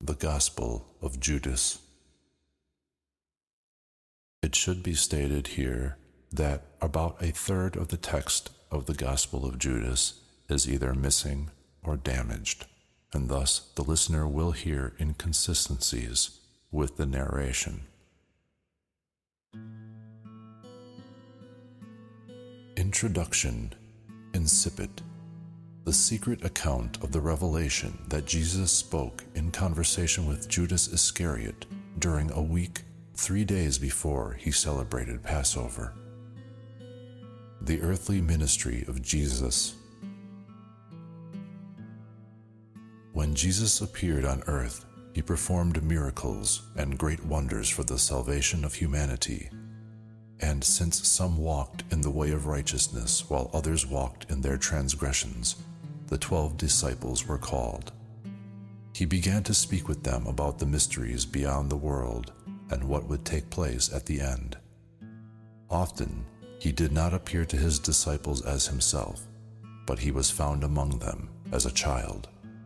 the Gospel of Judas. It should be stated here that about a third of the text of the Gospel of Judas is either missing or damaged, and thus the listener will hear inconsistencies with the narration. Introduction. Incipit. The secret account of the revelation that Jesus spoke in conversation with Judas Iscariot during a week 3 days before he celebrated Passover. The earthly ministry of Jesus. When Jesus appeared on earth, he performed miracles and great wonders for the salvation of humanity. And since some walked in the way of righteousness while others walked in their transgressions, the 12 disciples were called. He began to speak with them about the mysteries beyond the world and what would take place at the end. Often, he did not appear to his disciples as himself, but he was found among them as a child.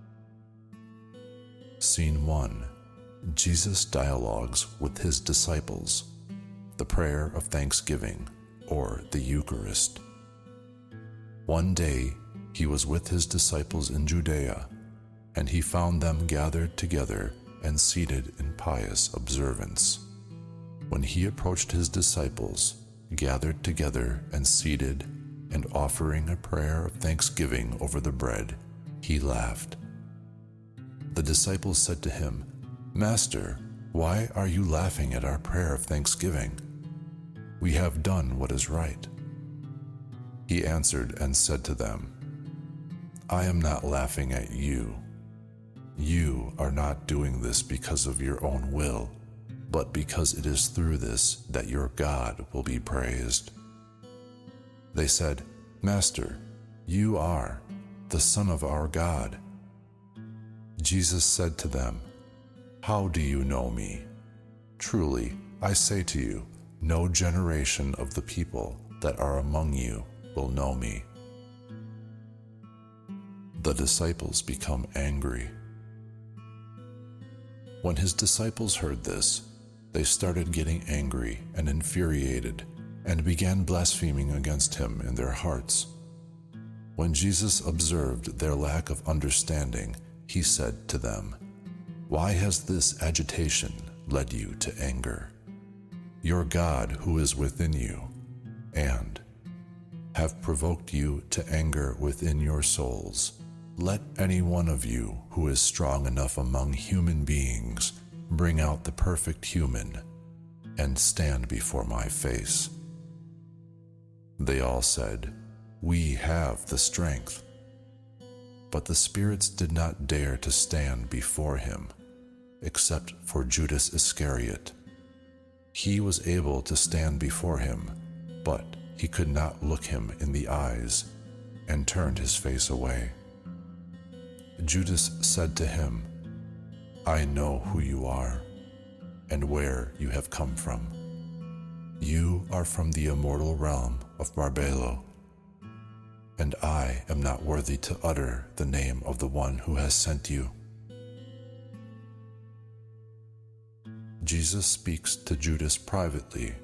Scene 1. Jesus dialogues with his disciples. The prayer of thanksgiving, or the Eucharist. One day, he was with his disciples in Judea, and he found them gathered together and seated in pious observance. When he approached his disciples, gathered together and seated, and offering a prayer of thanksgiving over the bread, he laughed. The disciples said to him, "Master, why are you laughing at our prayer of thanksgiving? We have done what is right." He answered and said to them, "I am not laughing at you. You are not doing this because of your own will, but because it is through this that your God will be praised." They said, "Master, you are the Son of our God." Jesus said to them, "How do you know me? Truly, I say to you, no generation of the people that are among you will know me." The disciples become angry. When his disciples heard this, they started getting angry and infuriated and began blaspheming against him in their hearts. When Jesus observed their lack of understanding, he said to them, "Why has this agitation led you to anger? Your God who is within you, and have provoked you to anger within your souls. Let any one of you who is strong enough among human beings bring out the perfect human and stand before my face." They all said, "We have the strength." But the spirits did not dare to stand before him, except for Judas Iscariot. He was able to stand before him, but he could not look him in the eyes, and turned his face away. Judas said to him, "I know who you are, and where you have come from. You are from the immortal realm of Marbelo, and I am not worthy to utter the name of the one who has sent you." Jesus speaks to Judas privately.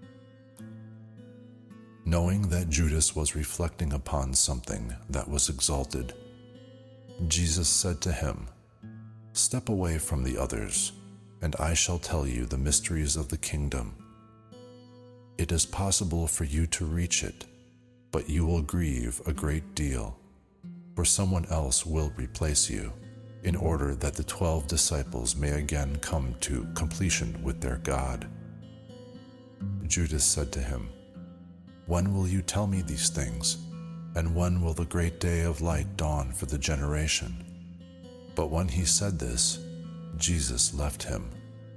Knowing that Judas was reflecting upon something that was exalted, Jesus said to him, "Step away from the others, and I shall tell you the mysteries of the kingdom. It is possible for you to reach it, but you will grieve a great deal, for someone else will replace you, in order that the 12 disciples may again come to completion with their God." Judas said to him, "When will you tell me these things? And when will the great day of light dawn for the generation?" But when he said this, Jesus left him.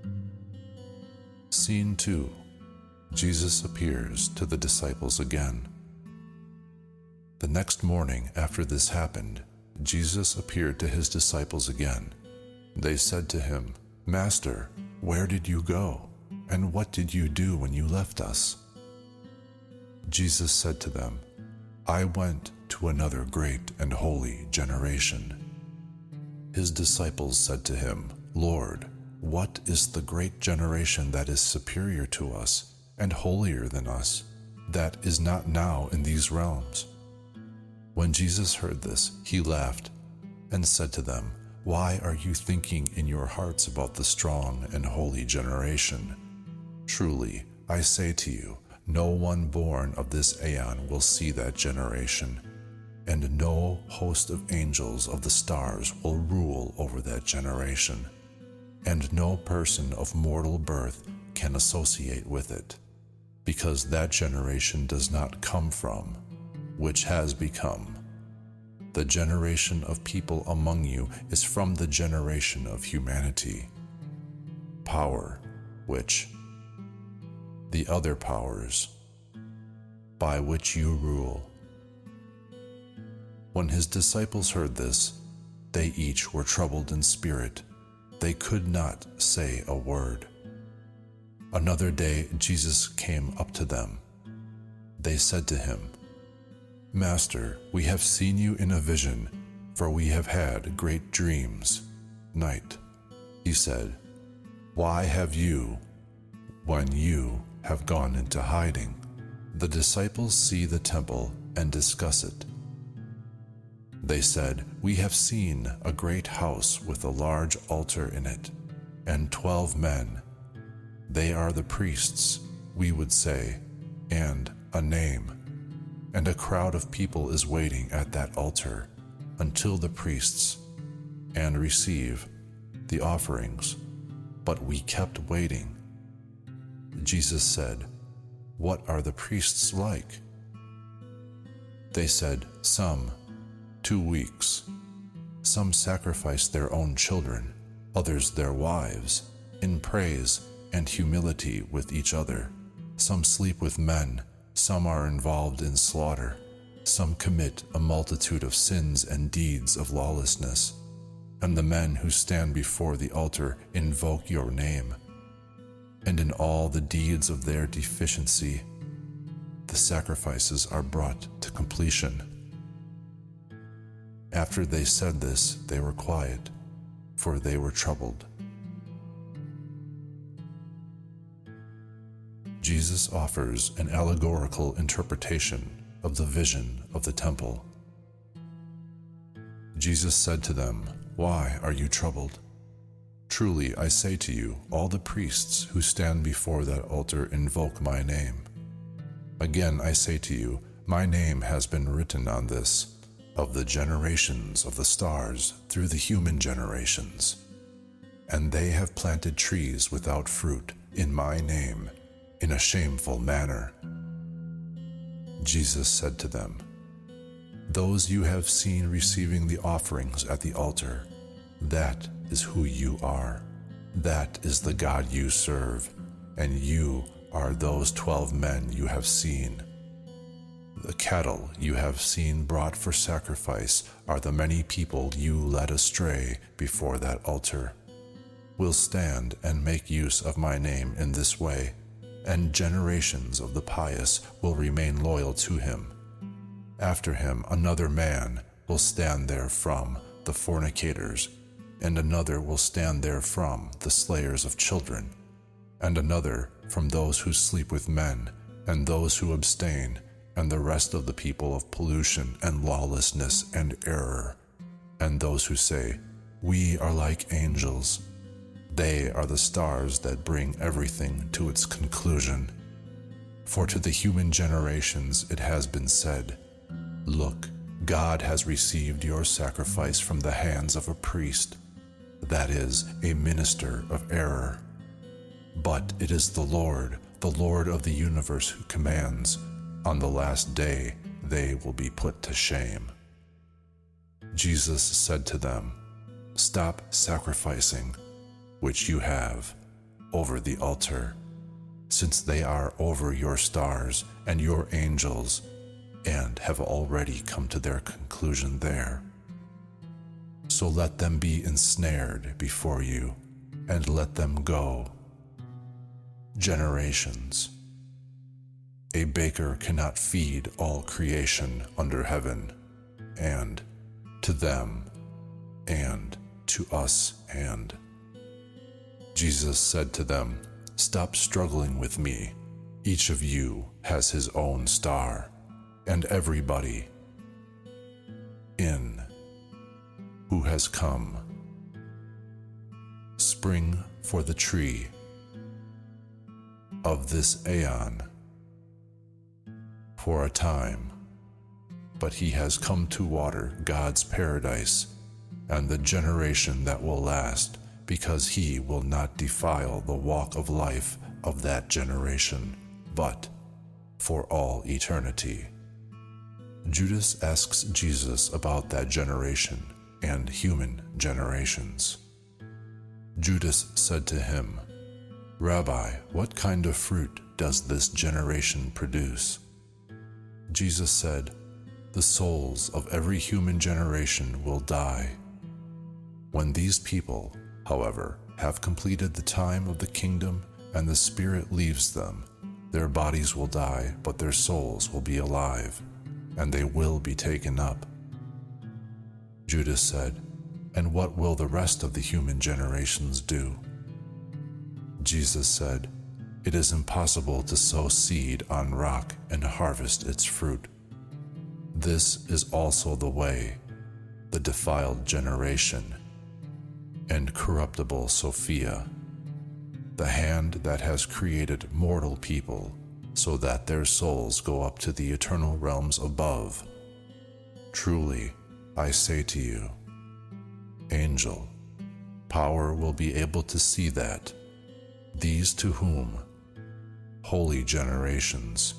Scene 2. Jesus appears to the disciples again. The next morning after this happened, Jesus appeared to his disciples again. They said to him, "Master, where did you go? And what did you do when you left us?" Jesus said to them, "I went to another great and holy generation." His disciples said to him, "Lord, what is the great generation that is superior to us and holier than us, that is not now in these realms?" When Jesus heard this, he laughed and said to them, "Why are you thinking in your hearts about the strong and holy generation? Truly, I say to you, no one born of this aeon will see that generation, and no host of angels of the stars will rule over that generation, and no person of mortal birth can associate with it, because that generation does not come from which has become. The generation of people among you is from the generation of humanity. Power, which the other powers, by which you rule." When his disciples heard this, they each were troubled in spirit. They could not say a word. Another day Jesus came up to them. They said to him, "Master, we have seen you in a vision, for we have had great dreams." Night. He said, "Why have you, when you have gone into hiding?" The disciples see the temple and discuss it. They said, "We have seen a great house with a large altar in it, and 12 men. They are the priests, we would say, and a name. And a crowd of people is waiting at that altar until the priests and receive the offerings. But we kept waiting." Jesus said, "What are the priests like?" They said, "Some 2 weeks. Some sacrifice their own children, others their wives, in praise and humility with each other. Some sleep with men, some are involved in slaughter, some commit a multitude of sins and deeds of lawlessness. And the men who stand before the altar invoke your name. And in all the deeds of their deficiency, the sacrifices are brought to completion." After they said this, they were quiet, for they were troubled. Jesus offers an allegorical interpretation of the vision of the temple. Jesus said to them, "Why are you troubled? Truly, I say to you, all the priests who stand before that altar invoke my name. Again, I say to you, my name has been written on this, of the generations of the stars through the human generations. And they have planted trees without fruit in my name, in a shameful manner." Jesus said to them, "Those you have seen receiving the offerings at the altar, that is who you are. That is the God you serve, and you are those 12 men you have seen. The cattle you have seen brought for sacrifice are the many people you led astray before that altar. Will stand and make use of my name in this way, and generations of the pious will remain loyal to him. After him another man will stand there from the fornicators, and another will stand there from the slayers of children, and another from those who sleep with men, and those who abstain, and the rest of the people of pollution and lawlessness and error, and those who say, 'We are like angels.' They are the stars that bring everything to its conclusion. For to the human generations it has been said, 'Look, God has received your sacrifice from the hands of a priest, that is, a minister of error.' But it is the Lord of the universe who commands, on the last day they will be put to shame." Jesus said to them, "Stop sacrificing, which you have, over the altar, since they are over your stars and your angels, and have already come to their conclusion there. So let them be ensnared before you, and let them go. Generations. A baker cannot feed all creation under heaven, and to them, and to us, and Jesus said to them, "Stop struggling with me. Each of you has his own star, and everybody in who has come. Spring for the tree of this aeon for a time, but he has come to water God's paradise and the generation that will last, because he will not defile the walk of life of that generation, but for all eternity." Judas asks Jesus about that generation and human generations. Judas said to him, "Rabbi, what kind of fruit does this generation produce?" Jesus said, "The souls of every human generation will die. When these people, however, have completed the time of the kingdom and the Spirit leaves them, their bodies will die, but their souls will be alive, and they will be taken up." Judas said, "And what will the rest of the human generations do?" Jesus said, "It is impossible to sow seed on rock and harvest its fruit. This is also the way, the defiled generation, and corruptible Sophia, the hand that has created mortal people, so that their souls go up to the eternal realms above. Truly, I say to you, angel, power will be able to see that, these to whom, holy generations."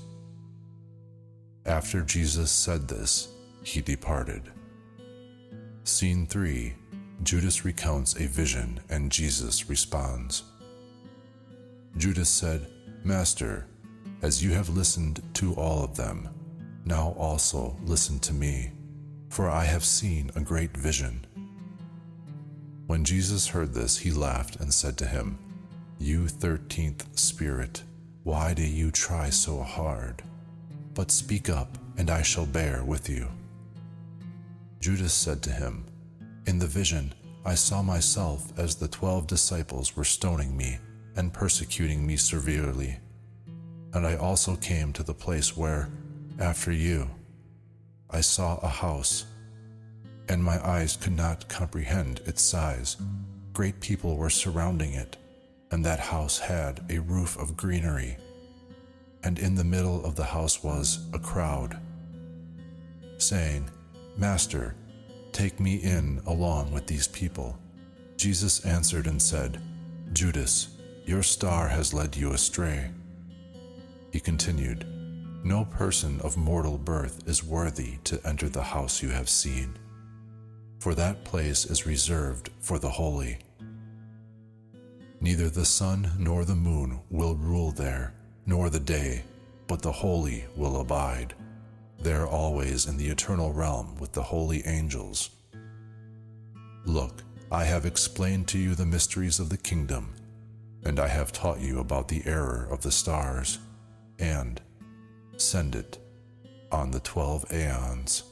After Jesus said this, he departed. Scene 3. Judas recounts a vision and Jesus responds. Judas said, "Master, as you have listened to all of them, now also listen to me, for I have seen a great vision." When Jesus heard this, he laughed and said to him, "You 13th spirit, why do you try so hard? But speak up, and I shall bear with you." Judas said to him, "In the vision, I saw myself as the 12 disciples were stoning me and persecuting me severely. And I also came to the place where, after you, I saw a house, and my eyes could not comprehend its size. Great people were surrounding it, and that house had a roof of greenery. And in the middle of the house was a crowd, saying, 'Master, take me in along with these people.' Jesus answered and said, 'Judas, your star has led you astray.' He continued, 'No person of mortal birth is worthy to enter the house you have seen, for that place is reserved for the holy. Neither the sun nor the moon will rule there, nor the day, but the holy will abide there always in the eternal realm with the holy angels. Look, I have explained to you the mysteries of the kingdom, and I have taught you about the error of the stars, and send it on the 12 aeons."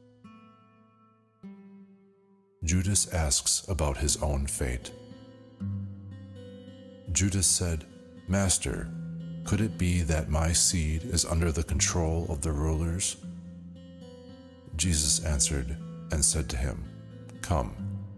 Judas asks about his own fate. Judas said, "Master, could it be that my seed is under the control of the rulers?" Jesus answered and said to him, "Come,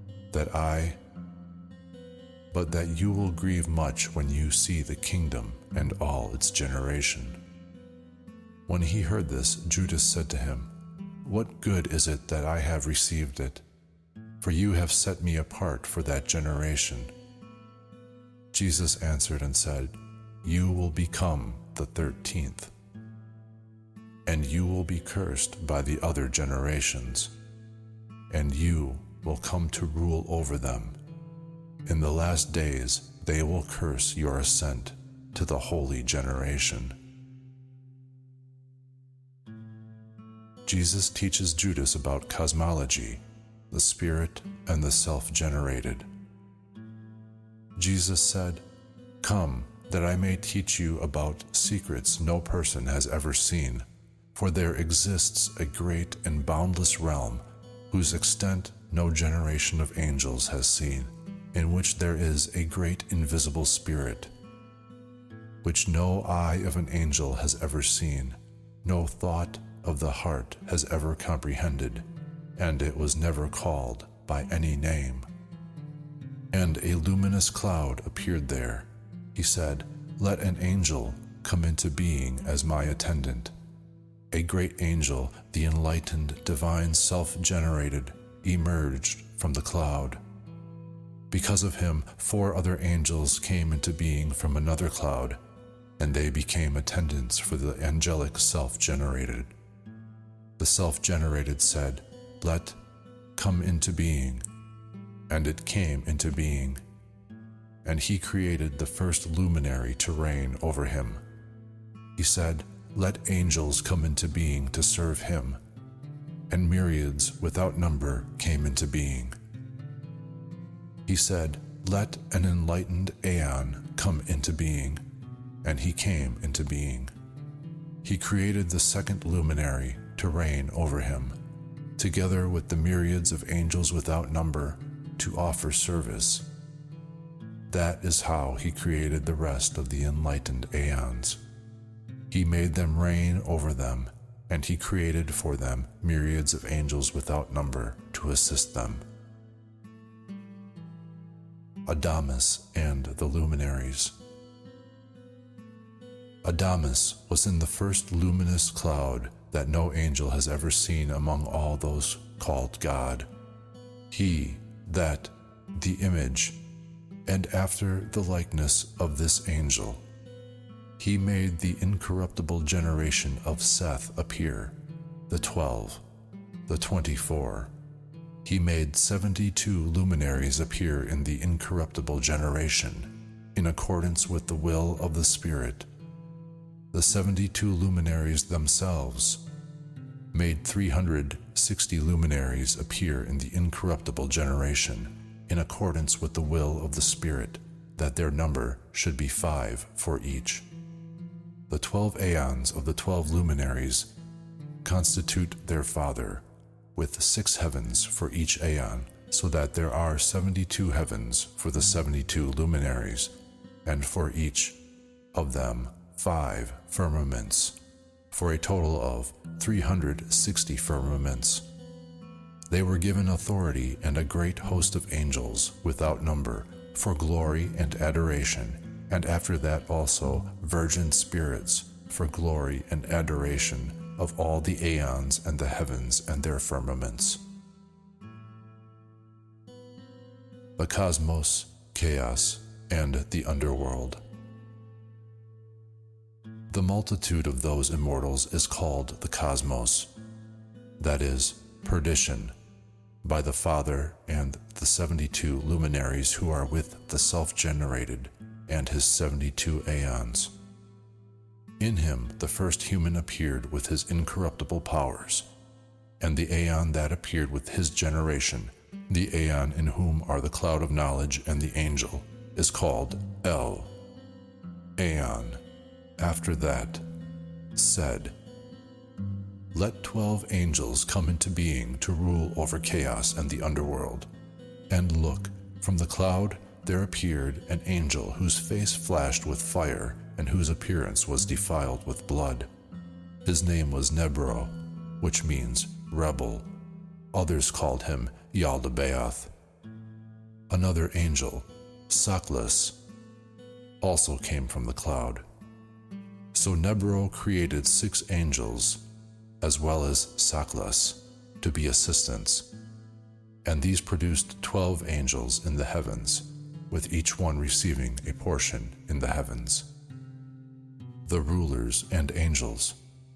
but that you will grieve much when you see the kingdom and all its generation." When he heard this, Judas said to him, "What good is it that I have received it? For you have set me apart for that generation." Jesus answered and said, "You will become the 13th, and you will be cursed by the other generations, and you will come to rule over them. In the last days they will curse your ascent to the holy generation." Jesus teaches Judas about cosmology, the spirit, and the self-generated. Jesus said, "Come, that I may teach you about secrets no person has ever seen, for there exists a great and boundless realm whose extent no generation of angels has seen, in which there is a great invisible spirit, which no eye of an angel has ever seen, no thought of the heart has ever comprehended, and it was never called by any name. And a luminous cloud appeared there. He said, "Let an angel come into being as my attendant." A great angel, the enlightened, divine, self-generated, emerged from the cloud. Because of him, 4 other angels came into being from another cloud, and they became attendants for the angelic self-generated. The self-generated said, "Let come into being," and it came into being. And he created the first luminary to reign over him. He said, "Let angels come into being to serve him," and myriads without number came into being. He said, "Let an enlightened aeon come into being," and he came into being. He created the second luminary to reign over him, together with the myriads of angels without number, to offer service. That is how he created the rest of the enlightened aeons. He made them reign over them, and he created for them myriads of angels without number to assist them. Adamas and the luminaries. Adamas was in the first luminous cloud that no angel has ever seen among all those called God. He, that, the image, and after the likeness of this angel. He made the incorruptible generation of Seth appear, the 12, the 24. He made 72 luminaries appear in the incorruptible generation, in accordance with the will of the Spirit. The 72 luminaries themselves made 360 luminaries appear in the incorruptible generation, in accordance with the will of the Spirit, that their number should be 5 for each. The 12 aeons of the 12 luminaries constitute their father, with 6 heavens for each aeon, so that there are 72 heavens for the 72 luminaries, and for each of them 5 firmaments, for a total of 360 firmaments. They were given authority and a great host of angels without number for glory and adoration, and after that also virgin spirits for glory and adoration of all the aeons and the heavens and their firmaments. The cosmos, chaos, and the underworld. The multitude of those immortals is called the cosmos, that is, perdition, by the Father and the 72 luminaries who are with the self-generated and his 72 aeons. In him the first human appeared with his incorruptible powers, and the aeon that appeared with his generation, the aeon in whom are the cloud of knowledge and the angel, is called El, aeon. After that, said, "Let 12 angels come into being to rule over chaos and the underworld." And look, from the cloud there appeared an angel whose face flashed with fire and whose appearance was defiled with blood. His name was Nebro, which means rebel. Others called him Yaldabaoth. Another angel, Saklas, also came from the cloud. So Nebro created 6 angels, as well as Saklas, to be assistants, and these produced 12 angels in the heavens, with each one receiving a portion in the heavens. The rulers and angels.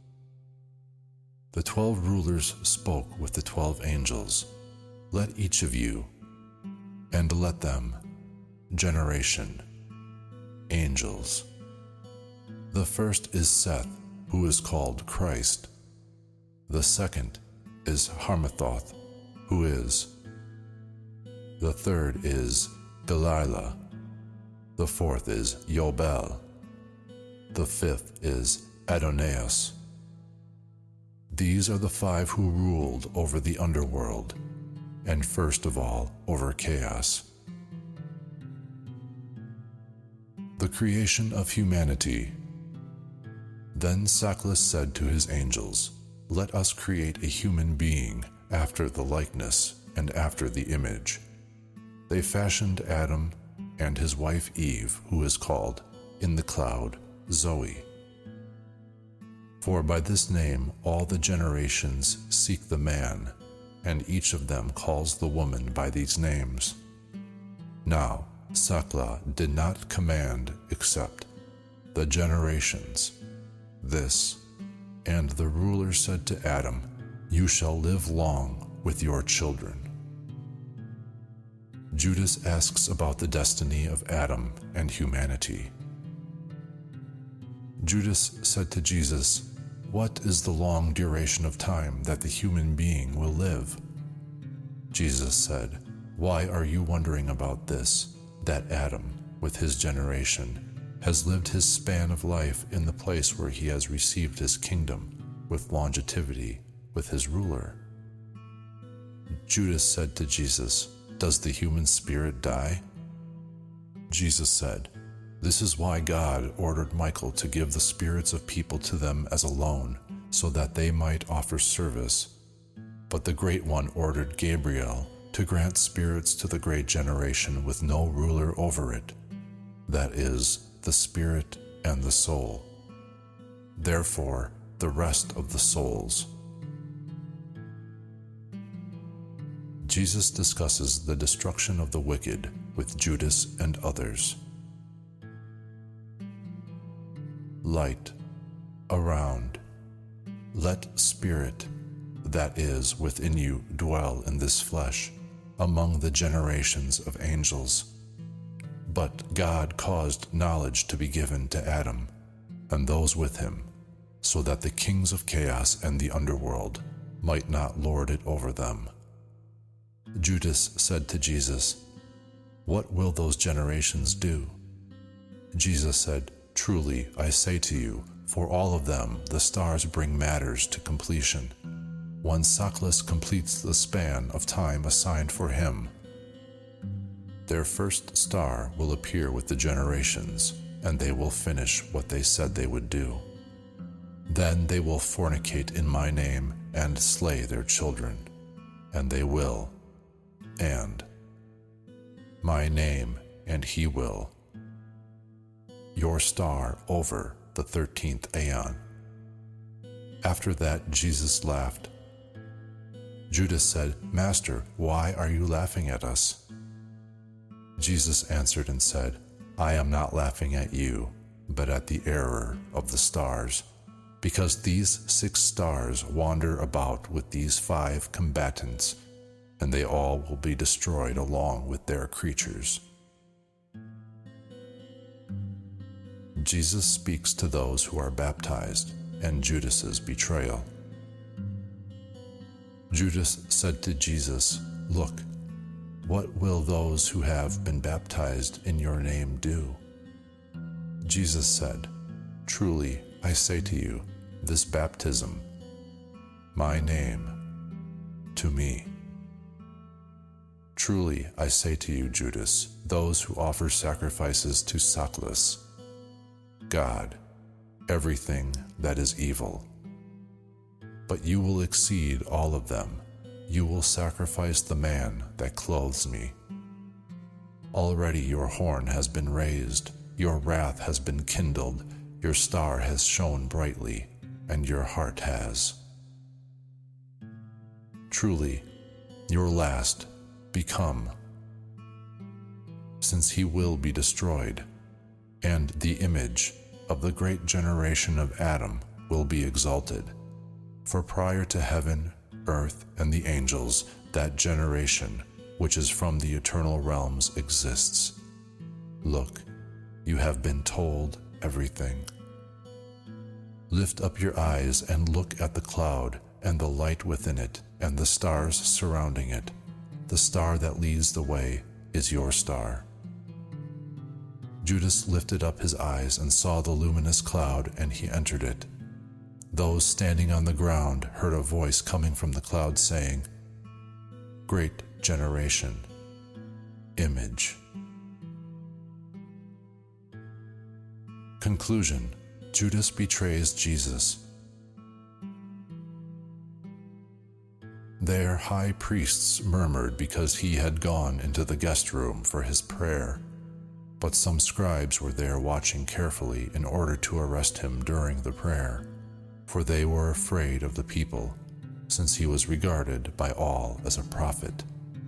The 12 rulers spoke with the 12 angels, "Let each of you, and let them, generation, angels." The first is Seth, who is called Christ. The second is Harmathoth, who is. The third is Delilah. The fourth is Yobel. The fifth is Adonais. These are the 5 who ruled over the underworld, and first of all over chaos. The creation of humanity. Then Saklas said to his angels, "Let us create a human being after the likeness and after the image." They fashioned Adam and his wife Eve, who is called, in the cloud, Zoe. For by this name all the generations seek the man, and each of them calls the woman by these names. Now, Sakla did not command except the generations, this, and the ruler said to Adam, "You shall live long with your children." Judas asks about the destiny of Adam and humanity. Judas said to Jesus, "What is the long duration of time that the human being will live?" Jesus said, "Why are you wondering about this, that Adam, with his generation, has lived his span of life in the place where he has received his kingdom with longevity with his ruler?" Judas said to Jesus, "Does the human spirit die?" Jesus said, "This is why God ordered Michael to give the spirits of people to them as a loan, so that they might offer service. But the Great One ordered Gabriel to grant spirits to the great generation with no ruler over it, that is, the spirit and the soul. Therefore, the rest of the souls." Jesus discusses the destruction of the wicked with Judas and others. Light, around. Let spirit, that is within you, dwell in this flesh, among the generations of angels. But God caused knowledge to be given to Adam, and those with him, so that the kings of chaos and the underworld might not lord it over them. Judas said to Jesus, "What will those generations do?" Jesus said, "Truly, I say to you, for all of them the stars bring matters to completion. When Saklas completes the span of time assigned for him, their first star will appear with the generations, and they will finish what they said they would do. Then they will fornicate in my name and slay their children, and they will, and my name, and he will. Your star over the 13th Aeon." After that, Jesus laughed. Judas said, "Master, why are you laughing at us?" Jesus answered and said, "I am not laughing at you, but at the error of the stars, because these 6 stars wander about with these 5 combatants, and they all will be destroyed along with their creatures." Jesus speaks to those who are baptized and Judas's betrayal. Judas said to Jesus, "Look, what will those who have been baptized in your name do?" Jesus said, "Truly, I say to you, this baptism, my name, to me. Truly, I say to you, Judas, those who offer sacrifices to Saklas, God, everything that is evil. But you will exceed all of them. You will sacrifice the man that clothes me. Already your horn has been raised, your wrath has been kindled, your star has shone brightly, and your heart has. Truly, your last become, since he will be destroyed, and the image of the great generation of Adam will be exalted. For prior to heaven, earth, and the angels, that generation, which is from the eternal realms, exists. Look, you have been told everything. Lift up your eyes and look at the cloud and the light within it and the stars surrounding it. The star that leads the way is your star." Judas lifted up his eyes and saw the luminous cloud, and he entered it. Those standing on the ground heard a voice coming from the cloud saying, "Great generation, image." Conclusion: Judas betrays Jesus. Their high priests murmured because he had gone into the guest room for his prayer, but some scribes were there watching carefully in order to arrest him during the prayer, for they were afraid of the people, since he was regarded by all as a prophet.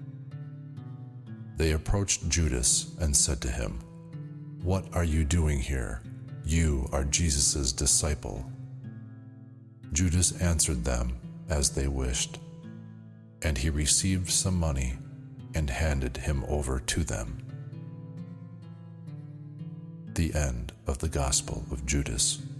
They approached Judas and said to him, "What are you doing here? You are Jesus' disciple." Judas answered them as they wished, and he received some money and handed him over to them. The end of the Gospel of Judas.